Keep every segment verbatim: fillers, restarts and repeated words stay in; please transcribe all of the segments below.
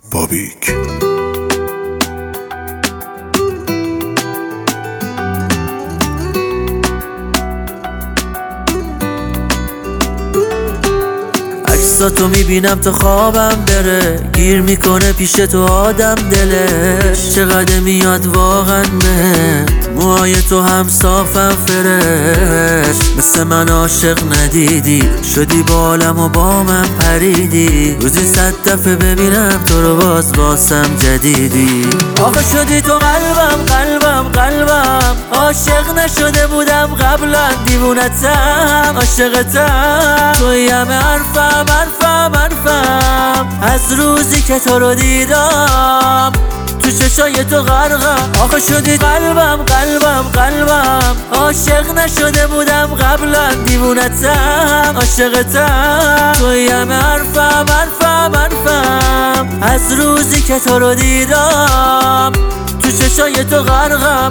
بابیک. عکساتو میبینم تا خوابم بره، گیر میکنه پیش تو آدم دلش. چقدر میاد واقعا بهت، موهای تو هم صافم فرش. مثل من عاشق ندیدی، شدی بالم و با من پریدی. روزی صد دفعه ببینم تو رو باز واسم جدیدی. آخه شدی تو قلبم قلبم قلبم، عاشق نشده بودم قبلا. دیوونتم عاشقتم، توی همه حرفم حرفم حرفم. از روزی که تو رو دیدم تو چشای تو غرقم. آخه شدی قلبم قلبم قلبم، عاشق نشده بودم قبلا. دیوونتم عاشقتم، توی همه حرفم حرفم حرفم. از روزی که تو رو دیدم تو چشای تو غرقم.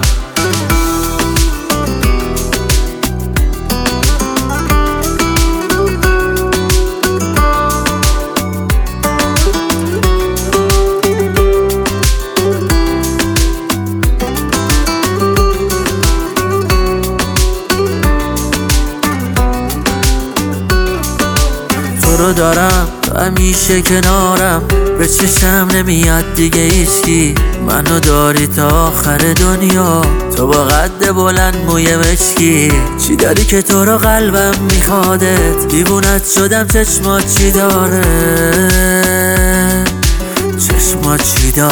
تو رو دارم همیشه کنارم، به چشم نمیاد دیگه هیچکی. منو داری تا آخر دنیا، تو با قد بلند موی مشکی. چی داری که تو رو قلبم میخوادت، دیوونت شدم. چشمات چی داره، چشمات چی داره.